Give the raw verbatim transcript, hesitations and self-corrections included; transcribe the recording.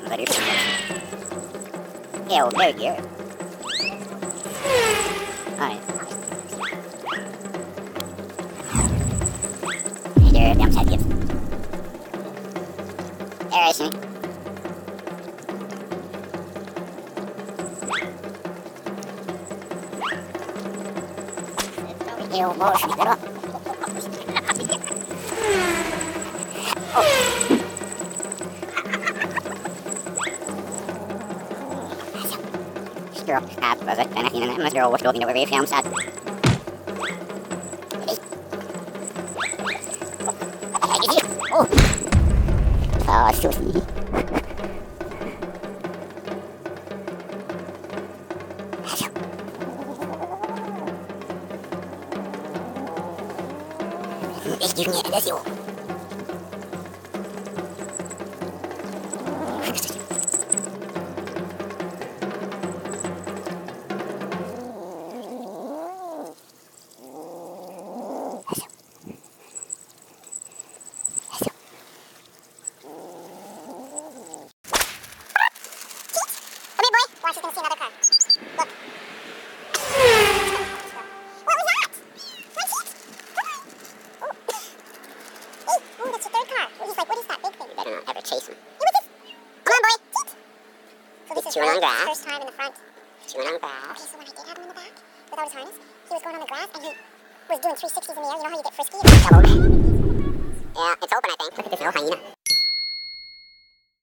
That is. Yeah, well, very good. Alright. Here, I'm sad, yep. Alright, see. Ew, motion, get up. Oh. Girl, ah, was it? Then I must girl was talking over if I'm sad. Oh, ah, Susie. Ich gebe mir das hier. Chewing on grass. First time in the front. Chewing on grass. Okay, so when I did have him in the back, without his harness, he was going on the grass and he was doing three sixties in the air. You know how you get frisky? Double. Yeah, it's open, I think. Look at this little hyena.